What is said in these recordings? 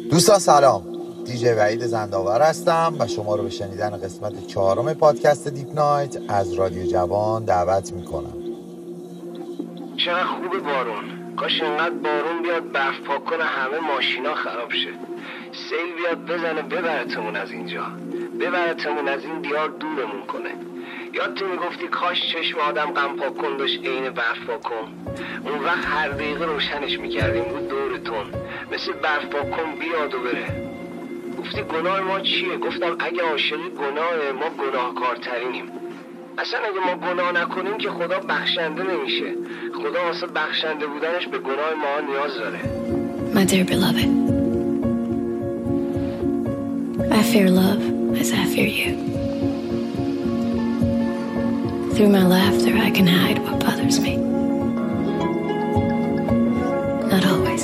دوستان سلام، دیجی وحید زندآور هستم و شما رو به شنیدن قسمت 4 پادکست دیپ نایت از رادیو جوان دعوت میکنم. چقدر خوبه بارون، کاش اینقدر بارون بیاد برف پاک کنه همه ماشینا خراب شه، سیل بیاد بزنه ببرتمون از اینجا، ببرتمون از این دیار دورمون کنه. یادتون میگفتی کاش چشم آدم غم پاک کن داشت عین برف پاک کن، اون وقت هر دقیقه روشنش میکردیم بود دورتون مثل برف پاک کن بیاد و بره. گفتی گناه ما چیه؟ گفتم اگه عاشقی گناه ما گناهکارترینیم. اصلا اگه ما گناه نکنیم که خدا بخشنده نمیشه. خدا واسه بخشنده بودنش به گناه ما نیاز داره. My dear beloved, I fear love as I fear you. Through my laughter I can hide what bothers me. Not always.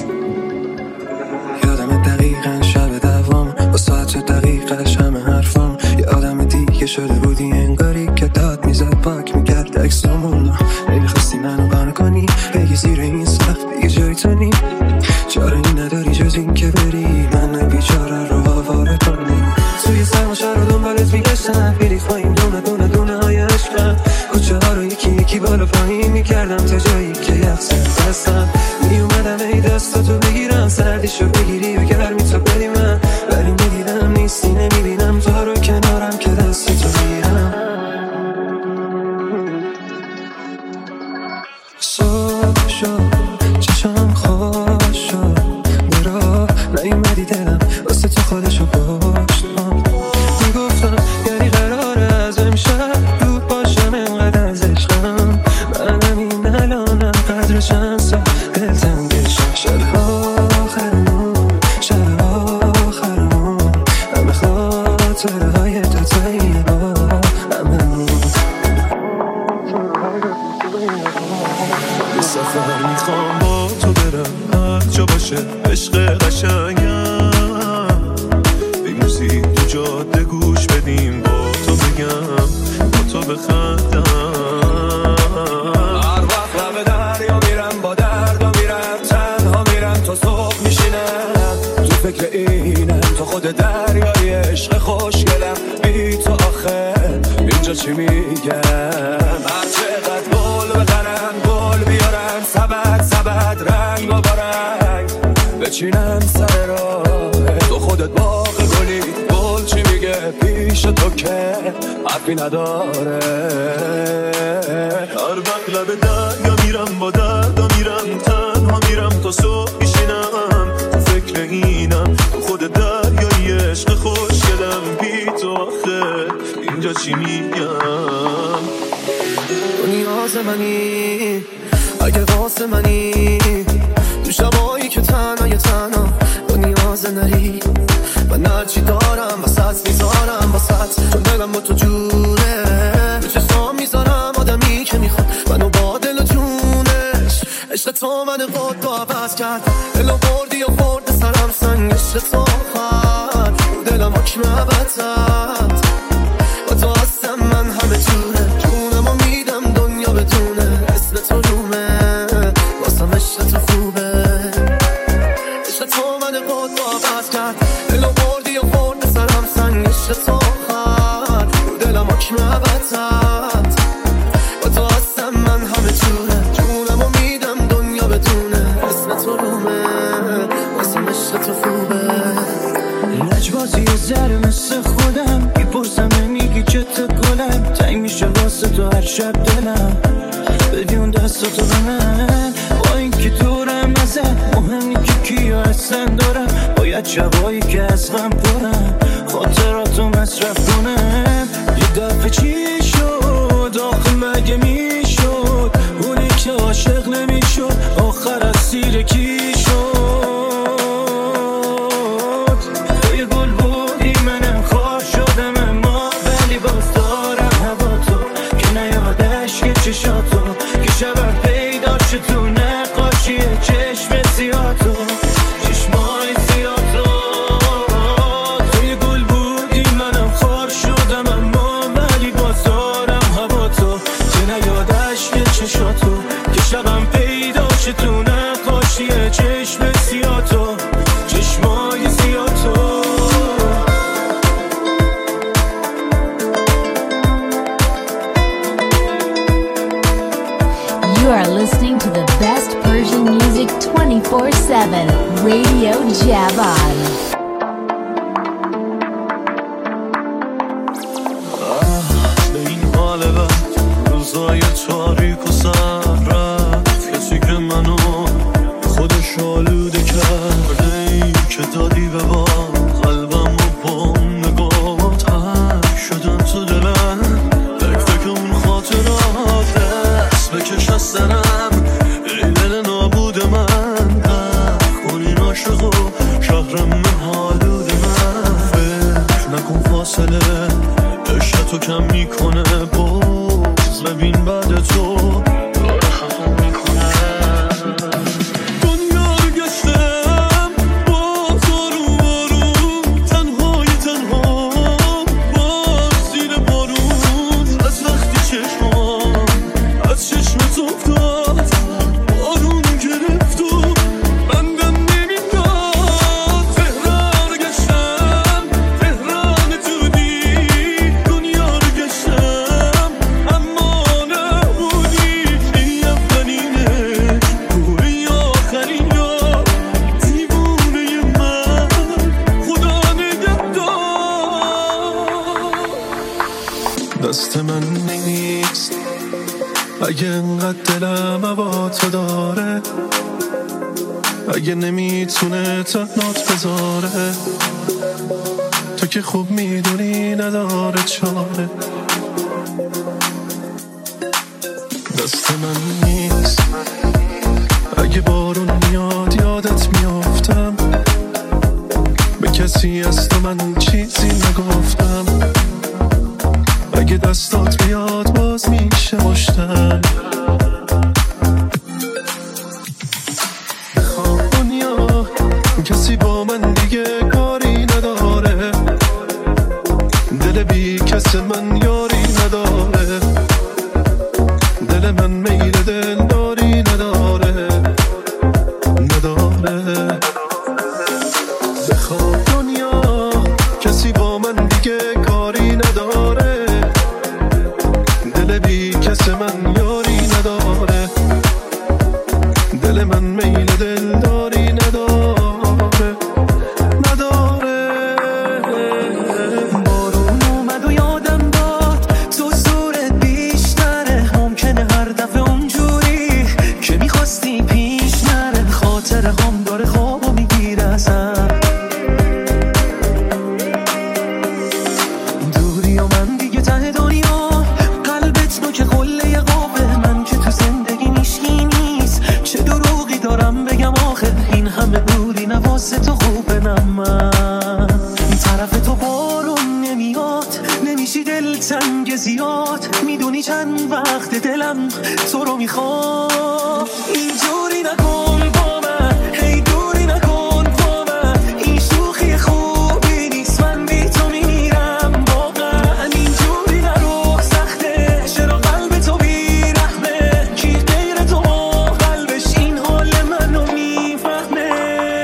یادم دقیقاً شب دوام با ساعت دقیقش همه حرفام. یه آدم دیگه شده بودی انگاری که داد میزد پاک میکرد اکسامون. نمیخواستی منو قانع کنی بگی زیر این سقف دیگه جای تو نی. چاره ای نداری جز این که بری من بیچاره رو آواره کنی. توی سرماشر رو دنبالت میگشتم بیریخ پایین دونه دونه دونه های عشقم. کوچه ها رو یکی یکی بالا پایین میکردم تا جایی که یخصد دستم میومدم ای دستاتو بگیرم سردیشو بگیری و گرمی تو بدی من. ولی میدیدم نیستی نمیبینم تو رو کنارم که دستی تو بگیرم. صبح شد چشم خوش شد برا نیومدی دلم واسه تو خودشو پشت میگفتم یعنی قراره از امشب دور باشم اینقدر از عشقم. من همین الانم قدرشم سا دلتنگشم. شب آخرمون همه خاطره های دوتایی با هممون. یه سفر میخوام با تو برم هر جا باشه عشق قشنگم. بیموزی تو جاده گوش بدیم با تو بگم با تو بخندم. هر وقت لب دریا میرم با دردا میرم تنها میرم تا صبح میشینم. تو فکر اینم تو خود دریای عشق خوشگلم. بی تو آخه اینجا چی میگم؟ هر چقدر گل بخرن گل بیارن سبد رنگ و بارنگ بچینم سر راه تو خودت باغ گلی. گل چی میگه پیش تو که حرفی نداره. هر وقت لب دریا میرم با دردا میرم تنها میرم تا صبح میشینم. تو فکر اینم تو خود دریای عشق خوشگلم. بی تو آخه اینجا چی میگم؟ تو نیاز منی اگه واسه منی تو شبایی که تنها تو نیاز نری. من هرچی دارم وسط میذارم وسط چون دلم با تو جوره. به چشم میذارم آدمی که میخواد منو با دل و جونش. عشق تو من خود تو عوض کرد دلو بردی و خورد سرم سنگ. عشق تو خواهد دلم حکم عبدت با تو هستم من همه جوره. جونم و میدم دنیا بدونه اسم تو رومه واسم عشق تو خوبه. عشق تو من خود تو عوض کرد دلو بردی و خورد سرم سنگ. عشق تو خواهد دلم حکم عبدت با تو هستم من همه جوره. جونم و میدم دنیا بدونه اسم تو رومه واسم عشق تو خوبه. لجبازی زر مثل خودم میپرسم نمیگی که تو گلم. تنگ میشه واسه تو هر شب دلم بدی اون دستاتو به من. با این که دورم ازم مهمی که کیا هستن دارم. باید شبایی که از غم پرم خاطراتو مصرف کنم. یه دفعه چی شد آخه مگه میشد اونی که عاشق نمیشد آخر از سیر کی شد. توی گل بودی منم خواه شدم اما ولی باز دارم هوا تو که نیادش که چشاتو که شبم پیدا چه تو نقاشی چشم سیاتو چشمای سیاتو. توی گل بودی منم خواه شدم اما ولی باز Radio Javan. به این حال بد روزای تاریک و سر رفت کسی که منو خودش آلوده کرده ای که دادی به با قلبم و با نگات حک شدن تو دلم فکر اون خاطرات دست بکش از سرم ای دل نابود من کنین عاشق و شهرم حالود من فکر نکن فاصله عشق تو کم میکنه باز ببین بعد تو داره خفم میکنه دنیا رو گشتم باز آروم آروم تنهای تنها باز زیر بارون از وقتی چشمام از چشمت افتاد بارون گرفت و بندم نمیداد تهران رو گشتم تهران تودی دنیا رو گشتم اما نبودی این اولینه گوری آخرین یا دیوونه من خدا نگهدار دست من نیست اگه انقدر دلم هوا تو داره اگه نمیتونه تنات بذاره تو که خوب میدونی نداره چاره دست من نیست اگه بارون میاد یادت میافتم به کسی از تو من چیزی نگفتم اگه دستات بیاد باز میشه مشتم دنیا کسی با من دیگه کاری نداره دل بی کس من یاری نداره دل من میل دلداری نداره بخواب دنیا کسی با من دیگه کاری نداره دل بی کس من یاری نداره دل من میل دلداری نداره بارون اومد و یادم داد تو زورت بیشتره ممکنه هر دفعه اونجوری که میخواستی پیش نره خاطر هم داره خوابو میگیره ازم دوری و من دیگه ته دنیا قلبت نو که قله قابه من که تو زندگی میشکی نیست چه دروغی دارم بگم آخه این همه دوری نواسه تو خوبه من طرف تو بارون نمیاد نمیشی دل تنگ زیاد میدونی چند وقت دلم تو رو میخواد اینجوری نکن با من هی دوری نکن با من این شوخی خوبی نیست من بی تو میرم واقعا اینجوری نرو سخته چرا قلب تو بیرحمه کی غیر تو قلبش این حال منو میفهمه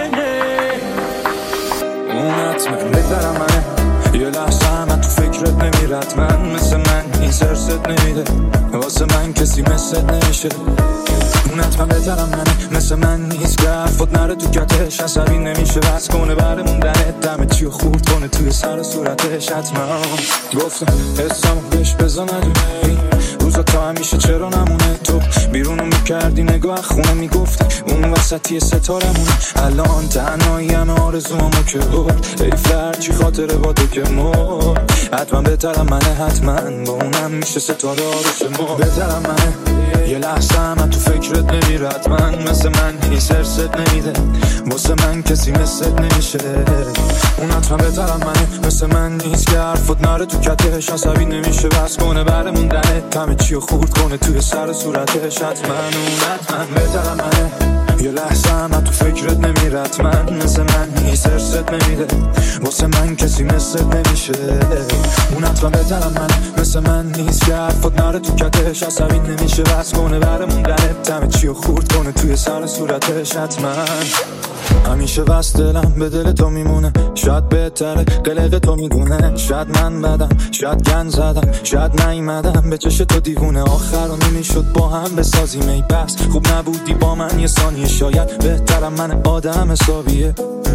اون حتمه بهترم منه یه لحظه من تو فکرت نمیرد من مثل من این سرست نمیده واسه من کسی مثل نمیشه اون حتما بهترم منه مثل من نیست که حرفات نره تو کتش عصبی نمیشه بس کنه بره موندنت دمه چیو خورد کنه توی سر صورتش حتما گفتم حسامو بهش بزن ندونه روزا تا همیشه چرا نمونه تو بیرونو میکردی نگاه خونه میگفتی اون وسطی ستارمونه الان تنهایی همه آرزوامو که بود ای فرچی خاطره با تو که مرد حتما بهترم منه حتما با اونم میشه ستاره آرش مرد بهترم منه یه لحظه من تو فکرت نمیرد من مثل من هی سرست نمیده واسه من کسی مثلت نمیشه اون حتما بهترم منه مثل من نیست که حرفات نره تو کتش عصبی نمیشه بس کنه بره موندنت همه چیو خورد کنه توی سر صورتش حتما اون حتما بهترم منه یه لحظه من تو فکرت نمیرد من مثل من هی سرست نمیده واسه من کسی مثلت نمیشه اون حتما بهترم منه مثل من نیست که حرفات نره تو کتش عصبی نمیشه بس کنه بره موندنت همه چیو خورد کنه توی سر صورتش حتما همیشه وست دلم به دل تو میمونه، شاید بهتره قلق تو میدونه، شاید من بدم شاید گن زدم شاید نیومدم به چش تو دیوونه، آخر و نمیشد با هم بسازیم ای بس خوب نبودی با من یه ثانیه، شاید بهترم من آدم حسابیه.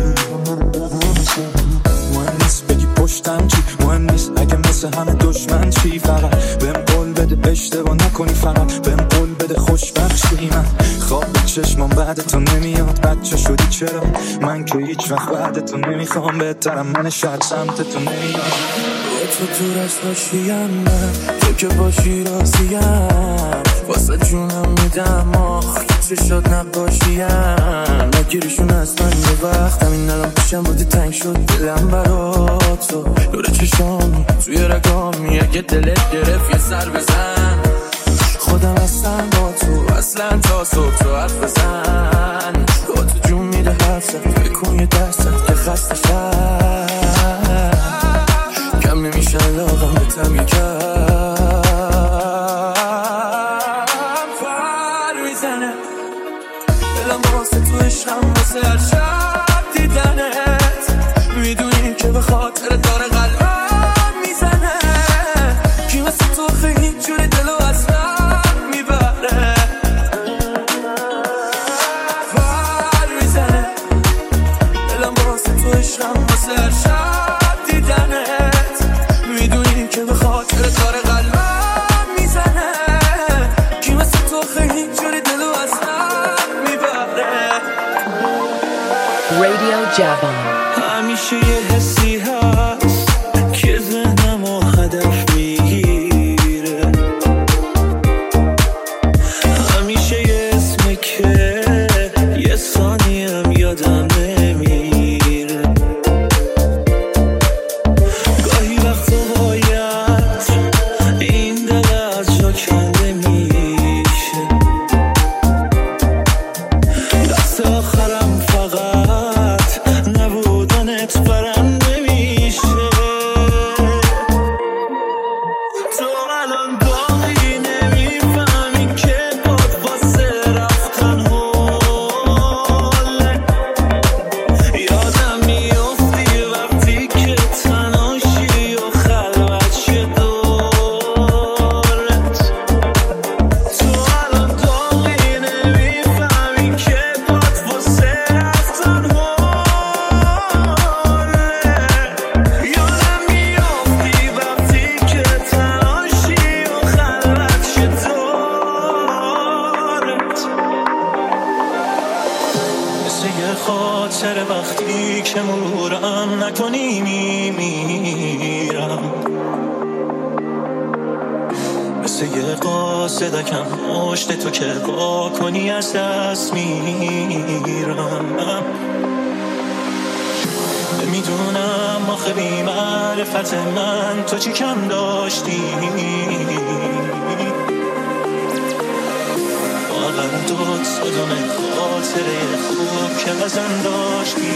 مهم نیست بگی پشتم چی، مهم نیست اگه مثل همه دشمن چی، فقط بهم قول بده اشتباه نکنی، فقط بهم قول بده خوشبخشی. من خواب چشمام بعد تو نمیاد، بچه شدی چرا من که هیچ وقت بعد تو نمیخوام، بهترم من شاید سمت تو نمیاد. تو دور از باشیم من، تو که باشی راضیم، واسه جونم میدم آخ که چشات نباشیم، نگیریشون از من یه وقت همین الان پیشم بودی تنگ شد دلم برا تو، دور چشامی توی رگامی اگه دلت گرفت یه سر بزن، خودم هستم با تو اصلا تا صبح تو حرف بزن، با تو جون میده حرف زد بکن یه دستت که خسته شد کم نمیشن لاغم بتم یکم فر میزنه دلم واسه تو عشقم واسه هر شب دیدنت، میدونی که به خاطر داره قلبم میزنه، کی واسه تو خیلی جوری دلو از من میبره، فر میزنه دلم واسه تو عشقم واسه هر شب دیدنت، میدونی که به خاطر داره قلبم میزنه، کی واسه تو خیلی جوری دلو از من میبره. Radio Javan. همیشه یه حسی هست که ذهنم و هدف میگیره، همیشه یه اسمه که یه ثانیم یادم نمیره، گاهی وقتا باید این دل از جا کنده میشه، دست آخرم فقط نبودنت برم نمیشه، تو الان داغی نمیفهمی که باد واسه رفتن حاله، یادم میافتی وقتی که تنهاشی و خلوت شه دورت، تو الان داغی نمیفهمی که باد واسه رفتن حاله، یادم میافتی وقتی که تنهاشی و خلوت شه دورت، مثل یه خاطر وقتی که مرورم نکنی میمیرم، مثل یه قاصدکم مشت تو که با کنی از دست میرم، نمیدونم آخه بی معرفت من تو چی کم داشتی، واقعا دوت صدوم خاطره خوب که ازم داشتی،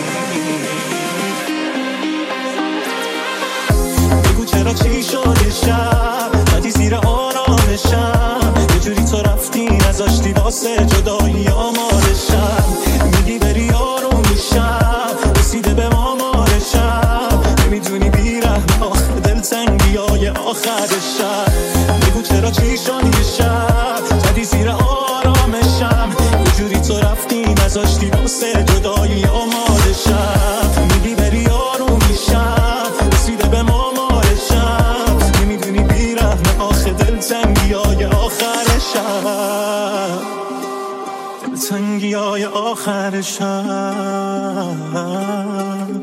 بگو چرا چی شده شب ندی زیر آرامشم، یه جوری تو رفتی نذاشتی واسه جدایی آمارشم، میگی بری آروم میشم رسیده به آمارشم، نمیدونی بیرحم آخه دلتنگی های آخرشم، بگو چرا چی شدی شب زدی زیر آرامشم، یه جوری تو رفتی نذاشتی واسه جدایی آمارشم، میگی بری آروم میشم رسیده به آمارشم، نمیدونی بیرحم آخه دلتنگی های آخرشم، دلتنگی های آخرشم،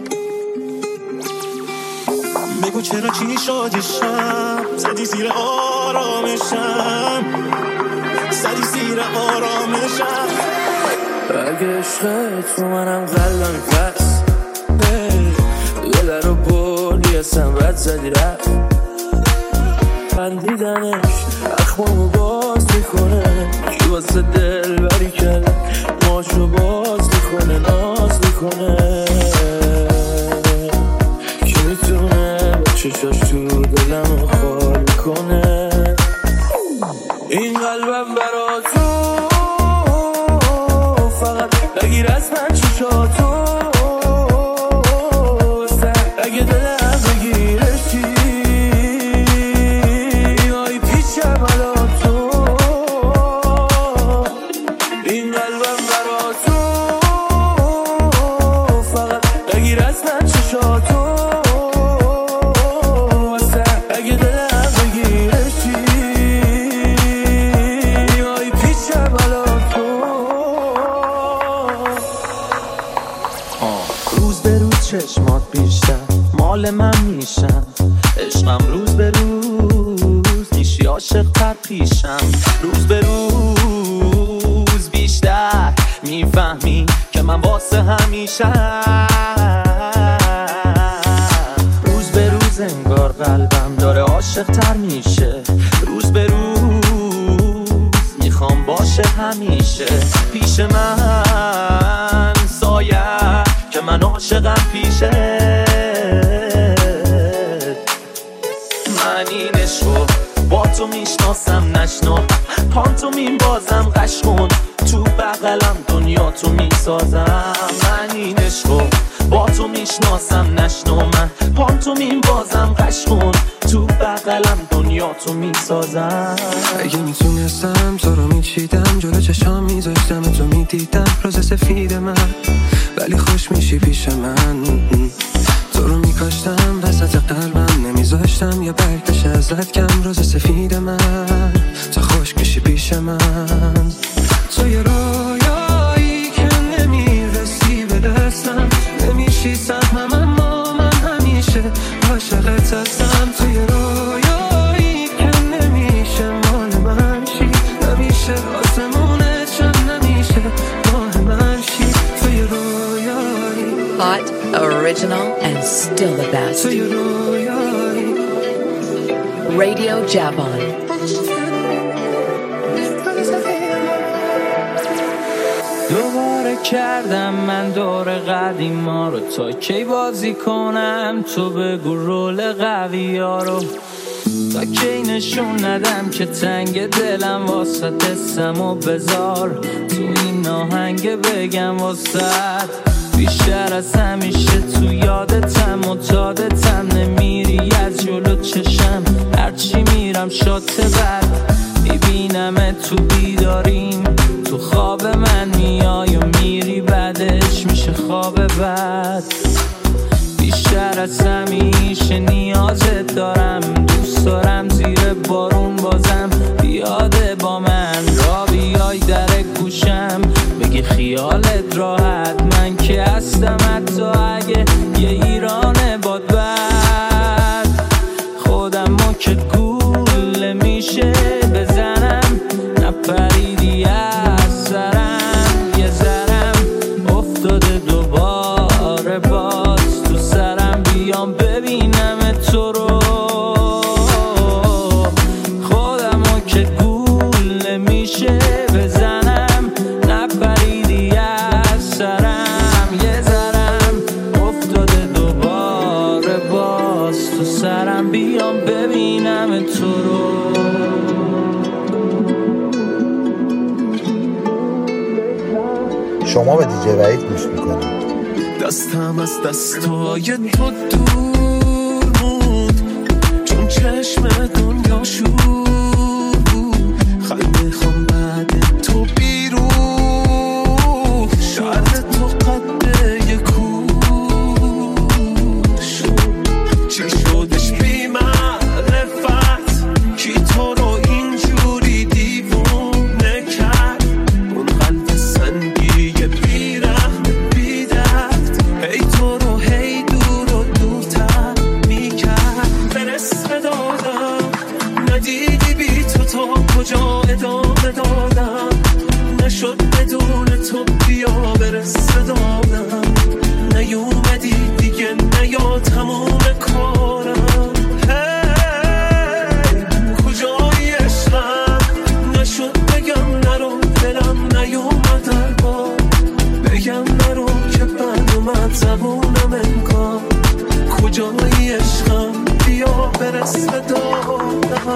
بگو چرا چی شدی شب زدی زیر آرامشم، زدی زیر آرامشم، اگه عشقت رو منم قلبم پس دل رو بردی اصلا رد زدی رفت، بندیدنش اخمامو باز میکنه، کی واسه دل بری کرده ماشو باز میکنه ناز میکنه، کی میتونه با چشاش تو دلمو خالی کنه، این قلبم برا تو فقط بگیر از من چشاتو، روز به روز چشمات بیشتر مال من میشن، عشقم روز به روز میشی عاشق تر پیشم، روز به روز بیشتر میفهمی که من واسه همیشه، روز به روز انگار قلبم داره عاشق تر میشه، روز به روز میخوام باشه همیشه پیش من سایه که من عاشقم پیشه، من این عشقو با تو میشناسم نشنا پانتومین بازم قشقون تو بغلم دنیا تو میسازم، من این عشقو با تو میشناسم نشنا من پانتومین بازم قشقون تو بغلم دنیا تو میسازم. اگه میتونستم تو رو میچیدم جلو چشام میذاشتم تو میدیدم روز سفید من، ولی خوش میشی پیش من، تو رو میکاشتم وسط قلبم نمیذاشتم یا برگ بشه ازت کم، روز سفید من تو خوش میشی پیش من، تو یه رویایی که نمیرسی به دستم، نمیشی سهمم اما من همیشه عاشقت هستم، تو یه رویایی که نمیشه مال من شی، نمیشه آسمونه چون نمیشه ماه من شی، تو یه رویایی hot, original and still the best. تو یه رویایی Radio Javon. دوباره کردم من دور قدیما رو، تا کی بازی کنم تو بگو رول قوی ها رو، تا کی نشون ندم که تنگ دلم واسط اسم و بذار تو این ناهنگ بگم واسط بیشتر از همیشه تو یادتم متادتم، نمیری از جلو چشم هرچی میرم شات بد میبینم تو بیداریم، تو خواب من میای و میری بعدش میشه خواب بد، بیشتر از همیشه نیازت دارم، دوست دارم زیر بارون بازم بیاده با من را بیای در گوشم بگی خیالت راحت، من که هستم حتی اگه یه ایران باد بد، خودمو که گول میشه بزنم نپریدی از سرم، یه ذرم افتاده دوباره باز تو سرم، بیام ببینم تو رو، خودمو که گول میشه بزنم نپریدی از سرم، یه ذرم افتاده دوباره باز تو سرم، بیام ببینم تو رو. شما به دیجی وحید گوش میکنید. دستم از دستای تو دور بود چون چشم دنیا شور بود، خیلی خوام بعد تو بیرون شهر تو قد یک کوش، چی شدش بی معرفت کی تو رو اینجوری دیوونه کرد، اون قلب سنگی بی رحم بی درد هی تو رو هی دور و دورتر میکرد، برس دادم ندیدی بی تو کجا ادامه دادم، نشد بدون تو بیا برس دادم، نیومدی دیگه نیا تموم کارم، کجایی عشقم نشد بگم نرو دلم نیومد دربار، بگم نرو که بند اومد زبونم انگار، کجایی عشقم بیا برس دادم،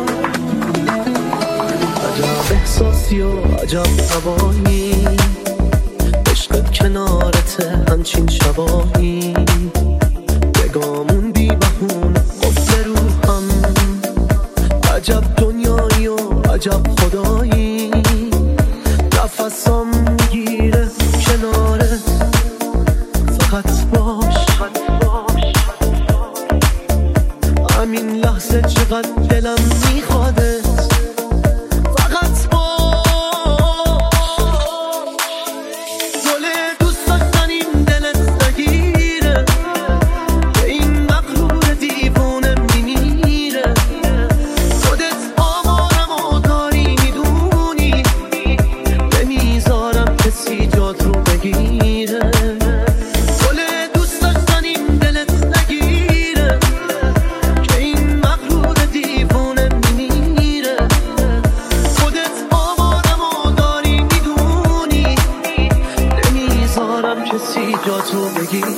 عجب احساسی و عجب هوایی عشقت کنارته همچین شبایی، بگامون بی بهونه قفل روحم، عجب دنیایی و عجب خدایی، نفسم میگیره کنارت فقط باش، همین لحظه چقدر دلم میخوادت فقط باش، گل دوست داشتنیم دلت نگیر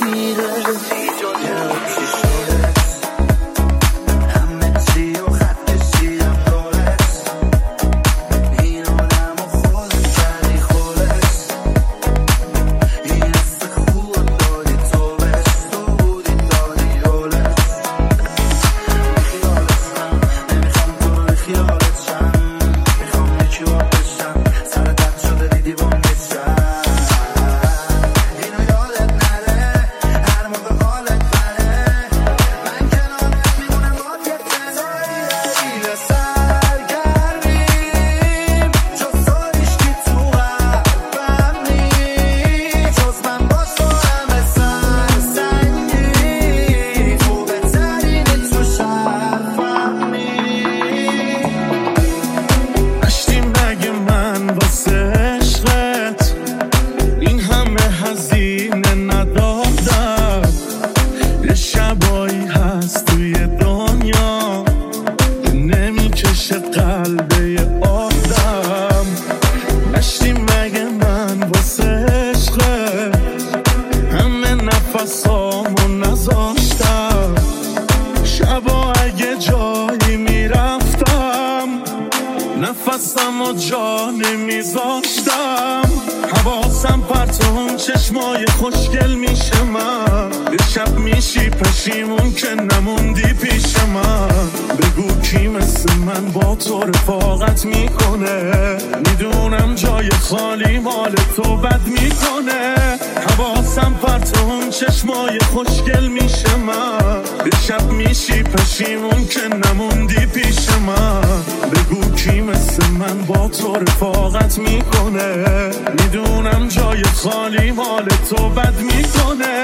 نفسم و جا نمیذاشتم، حواسم پرت اون چشمای خوشگل میشه من، یه شب میشی پشیمون که نموندی پیش من. بگو کی مثل من با تو رفاقت میکنه، میدونم جای خالی مال تو بد میکنه. حواسم پرت اون چشمای خوشگل میشه من، یه شب میشی پشیمون که نموندی پیش من. بگو کی مثل من با تو رفاقت میکنه، میدونم جای خالی مال تو بد میکنه.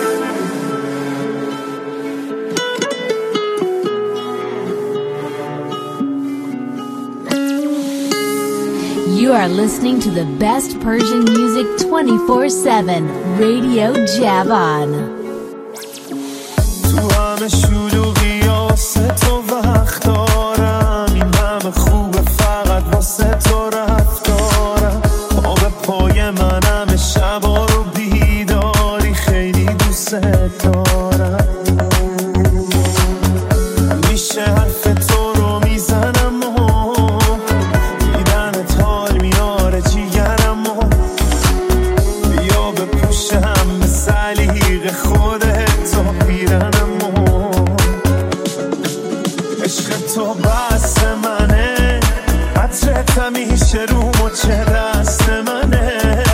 You are listening to the best Persian music 24/7, Radio Javan. تو همه شلوغی واسه تو وقت دارم، این همه خوبه فقط واسه تو رفتارم. آب پای منم شبا رو بیداری، خیلی دوست دارم. میشه حرف تو رو میزنم و دیدنت حال میاره جیگرم و بیا بپوشم به سلیق خودت تا پیرنم و عشق تو بس منه، عطرت همیشه رو مچه دست منه.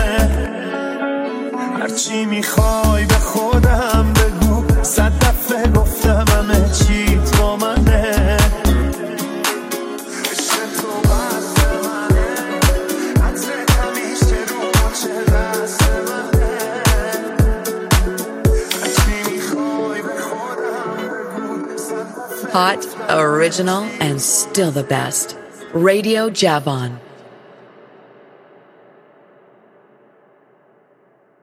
هرچی میخوای به خودم بگو، 100 دفعه گفتم همه چی تو منه. عشق تو بس منه، عطرت همیشه رو مچه دست منه. هرچی میخوای به خودم بگو، 100 دفعه Hot, original, and still the best. Radio Javan.